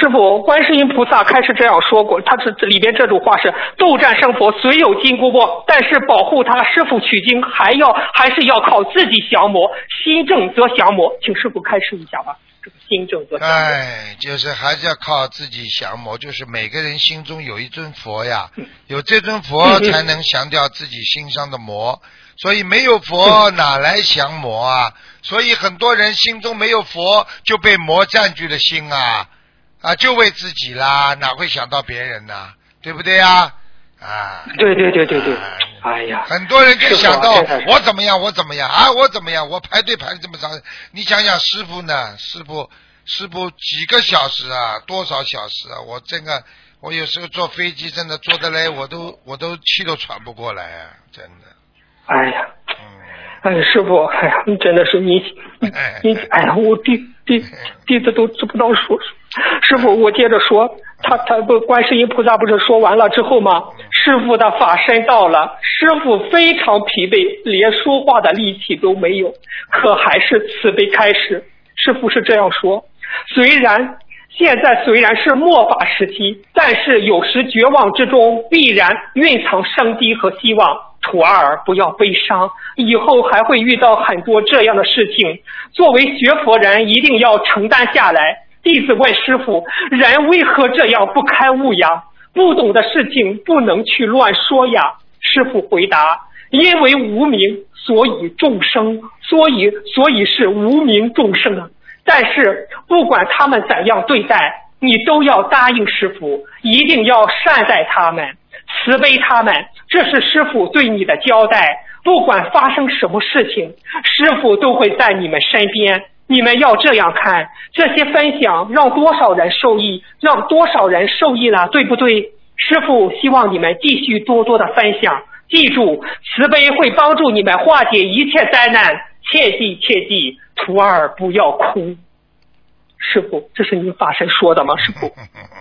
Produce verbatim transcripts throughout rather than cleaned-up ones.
师傅，观世音菩萨开始这样说过，他这里边这种话是斗战胜佛虽有金箍棒，但是保护他师傅取经还要还是要靠自己降魔，心正则降魔，请师傅开示一下吧。这个心正则降魔， 哎，就是还是要靠自己降魔，就是每个人心中有一尊佛呀，有这尊佛才能降掉自己心上的魔，所以没有佛哪来降魔啊？所以很多人心中没有佛，就被魔占据了心啊。啊，就为自己啦，哪会想到别人呢？对不对呀？啊， 对对对对对，啊、哎呀， 很多人就想到我怎么样，我怎么样啊，我怎么样，我排队排这么长，你想想师父呢？师父，师父几个小时啊，多少小时啊？我这个，我有时候坐飞机真的坐得来，我都我都气都喘不过来啊，真的。 哎呀，嗯，哎，师父，哎呀，真的是你，你，哎呀，我弟弟弟子都知不道说。师傅，我接着说，他他不观世音菩萨不是说完了之后吗？师傅的法身到了，师傅非常疲惫，连说话的力气都没有，可还是慈悲开始。师傅是这样说：虽然现在虽然是末法时期，但是有时绝望之中必然蕴藏生机和希望。徒儿不要悲伤，以后还会遇到很多这样的事情，作为学佛人一定要承担下来。弟子问师父，人为何这样不开悟呀？不懂的事情不能去乱说呀。师父回答，因为无明，所以众生，所以所以是无明众生啊。但是不管他们怎样对待，你都要答应师父，一定要善待他们，慈悲他们，这是师父对你的交代。不管发生什么事情，师父都会在你们身边。你们要这样看，这些分享让多少人受益，让多少人受益了，对不对？师父希望你们继续多多的分享，记住，慈悲会帮助你们化解一切灾难，切记切记，徒儿不要哭。师父，这是您法身说的吗？师父，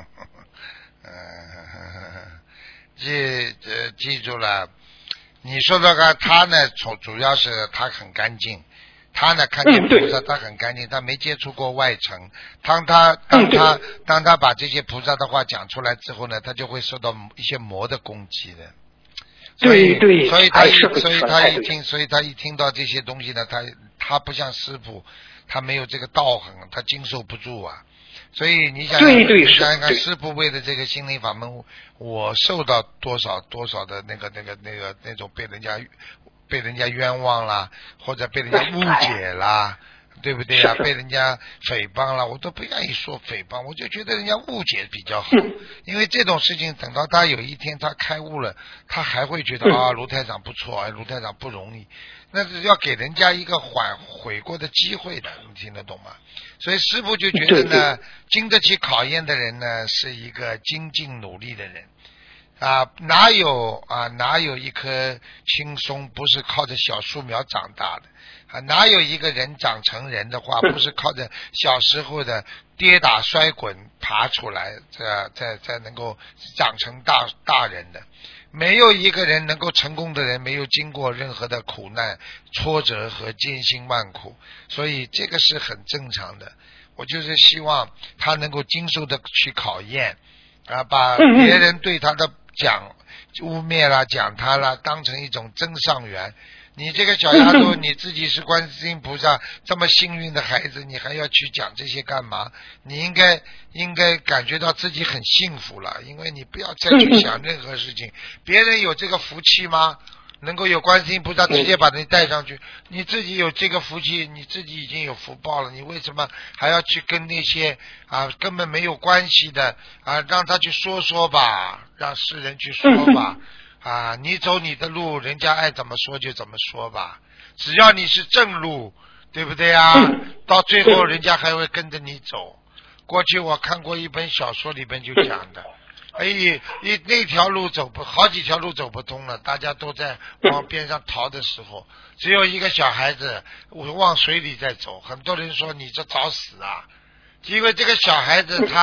记呃记住了，你说这个他呢，主主要是他很干净。他呢看见菩萨，他很干净，他没接触过外尘。当他当他当他把这些菩萨的话讲出来之后呢，他就会受到一些魔的攻击的。所以对对， 所以他一所以他一听所以他一听到这些东西呢，他他不像师父，他没有这个道行，他经受不住啊。所以你想想， 对对你想想看，师父为了这个心灵法门，我受到多少多少的那个那个那个那种被人家。被人家冤枉啦，或者被人家误解啦，对不对啊？被人家诽谤了，我都不愿意说诽谤，我就觉得人家误解比较好，因为这种事情等到他有一天他开悟了，他还会觉得啊，卢台长不错，卢台长不容易，那是要给人家一个缓悔过的机会的，你听得懂吗？所以师父就觉得呢，经得起考验的人呢，是一个精进努力的人。啊，哪有啊？哪有一棵青松不是靠着小树苗长大的？啊，哪有一个人长成人的话，不是靠着小时候的跌打摔滚爬出来，这再再能够长成大大人的？没有一个人能够成功的人，没有经过任何的苦难、挫折和艰辛万苦，所以这个是很正常的。我就是希望他能够经受的去考验，啊，把别人对他的讲污蔑啦，讲他啦，当成一种真上缘。你这个小丫头，你自己是观世音菩萨这么幸运的孩子，你还要去讲这些干嘛？你应该应该感觉到自己很幸福了，因为你不要再去想任何事情。别人有这个福气吗？能够有观世音菩萨直接把你带上去，你自己有这个福气，你自己已经有福报了，你为什么还要去跟那些啊根本没有关系的啊让他去说说吧，让世人去说吧啊，你走你的路，人家爱怎么说就怎么说吧，只要你是正路，对不对啊？到最后人家还会跟着你走。过去我看过一本小说，里边就讲的。哎，一那条路走不，好几条路走不通了，大家都在往边上逃的时候，只有一个小孩子往水里在走。很多人说你这找死啊，因为这个小孩子他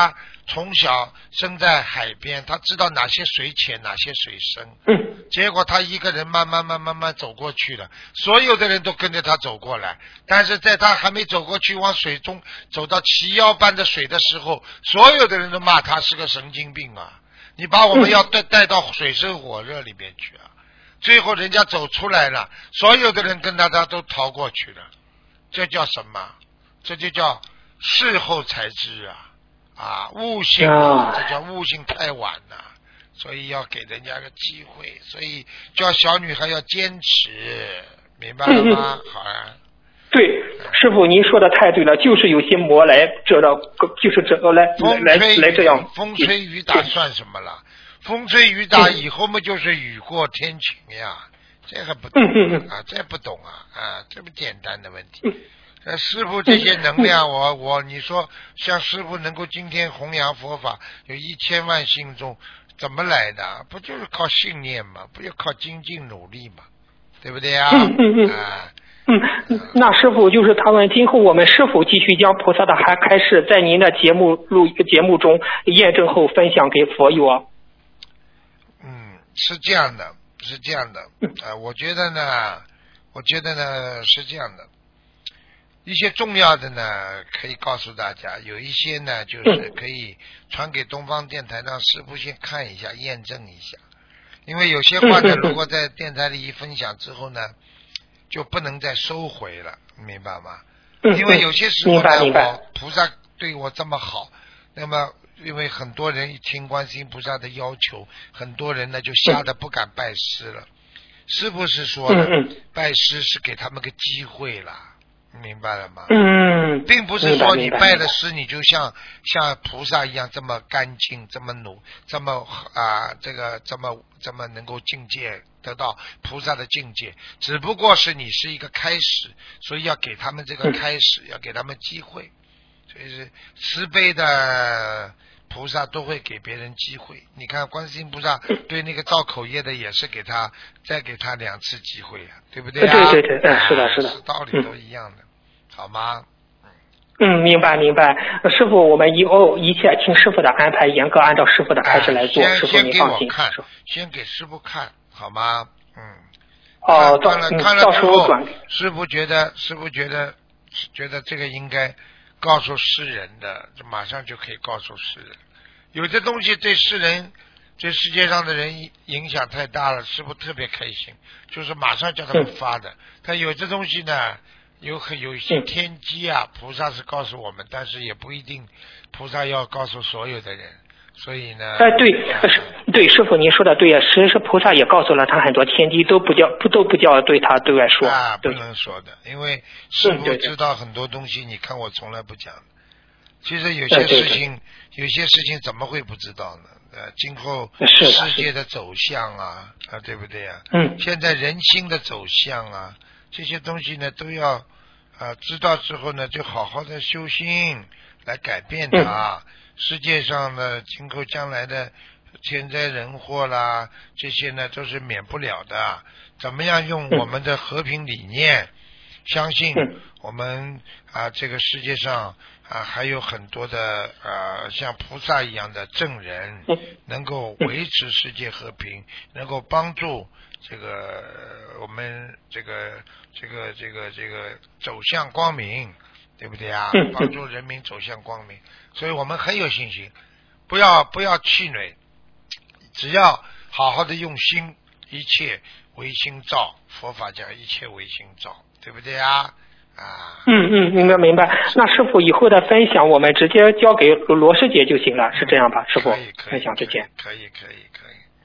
从小生在海边，他知道哪些水浅，哪些水深。 嗯。 结果他一个人慢慢慢慢慢走过去了，所有的人都跟着他走过来，但是在他还没走过去，往水中走到齐腰般的水的时候，所有的人都骂他是个神经病啊！你把我们要带带到水深火热里面去啊！最后人家走出来了，所有的人跟他他都逃过去了，这叫什么？这就叫事后才知啊！啊，悟性啊，这叫悟性太晚了。所以要给人家个机会，所以叫小女孩要坚持，明白了吗？嗯、好啊。 对，师傅您说的太对了，就是有些魔来这到，就是这来来来这样。 风吹雨打算什么了？风吹雨打以后嘛，就是雨过天晴呀，这还不懂啊？这不懂啊？啊，这么简单的问题。呃，师父这些能量，我我你说，像师父能够今天弘扬佛法，有一千万信众。怎么来的？不就是靠信念吗？不就靠精进努力吗？对不对啊？ 嗯嗯嗯。 啊、 嗯，那师傅就是他问，今后我们是否继续将菩萨的还开示在您的节目录节目中验证后分享给佛友啊？ 嗯，是这样的，是这样的。啊、呃，我觉得呢，我觉得呢是这样的。一些重要的呢，可以告诉大家；有一些呢，就是可以传给东方电台，让师父先看一下、验证一下。因为有些话呢，如果在电台里一分享之后呢，就不能再收回了，明白吗？因为有些时候呢，我菩萨对我这么好，那么因为很多人一听观世音菩萨的要求，很多人呢就吓得不敢拜师了。师父是说的，拜师是给他们个机会了。明白了吗？ 嗯， 并不是说你拜了师，你就像像菩萨一样这么干净，这么努，这么啊，这个这么这么能够境界得到菩萨的境界。只不过是你是一个开始，所以要给他们这个开始，嗯、要给他们机会。所以是慈悲的菩萨都会给别人机会。你看观世音菩萨对那个造口业的也是给他再给他两次机会啊，对不对啊？ 对对对，嗯，是的，是的， 道理都一样的。嗯好吗？ 嗯，明白明白。师傅，我们以后一切听师傅的安排，严格按照师傅的开始来做。 哎、 师傅您放心。 看先给师傅看好吗？嗯。 哦， 看了、 嗯、 看了之后， 转师傅觉得师傅觉得觉得这个应该告诉世人的，就马上就可以告诉世人。有的东西对世人、对世界上的人影响太大了，师傅特别开心，就是马上叫他们发的。嗯、但有的东西呢？有很有一些天机啊，菩萨是告诉我们，但是也不一定菩萨要告诉所有的人，所以呢。 哎，对，是，对，师傅您说的对呀，其实菩萨也告诉了他很多天机，都不叫不都不叫对他对外说。 啊，不能说的，因为师傅知道很多东西，你看我从来不讲。其实有些事情，有些事情怎么会不知道呢？呃，今后世界的走向啊，啊，对不对呀？ 嗯。 现在人心的走向啊。这些东西呢，都要啊、呃、知道之后呢，就好好的修心来改变它。嗯、世界上呢，今后将来的天灾人祸啦，这些呢都是免不了的。怎么样用我们的和平理念，嗯、相信我们啊这个世界上啊还有很多的啊像菩萨一样的证人，能够维持世界和平，能够帮助。这个我们这个这个这个这个走向光明，对不对啊？帮助人民走向光明，所以我们很有信心。不要不要气馁，只要好好的用心，一切唯心造。佛法讲一切唯心造，对不对啊？啊。 嗯嗯，明白明白。那师傅以后的分享，我们直接交给罗师姐就行了，是这样吧？师傅， 可以可以分享之前。 可以可以可以。